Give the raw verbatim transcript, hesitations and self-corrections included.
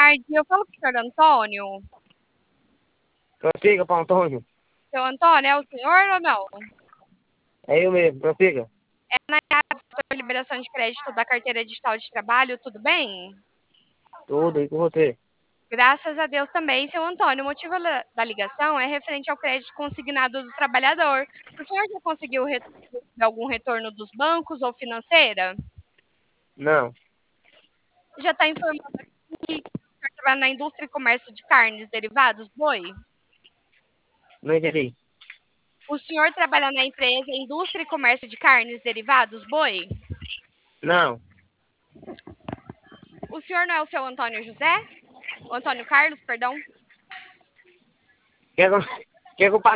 tarde. Eu falo com o senhor Antônio. Prossiga, Paulo Antônio. Seu Antônio, é o senhor ou não? É eu mesmo, prossiga. É na área de liberação de crédito da carteira digital de trabalho, tudo bem? Tudo, e com você? Graças a Deus também, seu Antônio. O motivo da ligação é referente ao crédito consignado do trabalhador. O senhor já conseguiu re- algum retorno dos bancos ou financeira? Não, Já está informando aqui que o senhor trabalha na indústria e comércio de carnes, derivados, boi? não entendi. O senhor trabalha na empresa Indústria e Comércio de Carnes, derivados, boi? Não, O senhor não é o seu Antônio José? O Antônio Carlos, perdão? quer que eu, quer que eu pague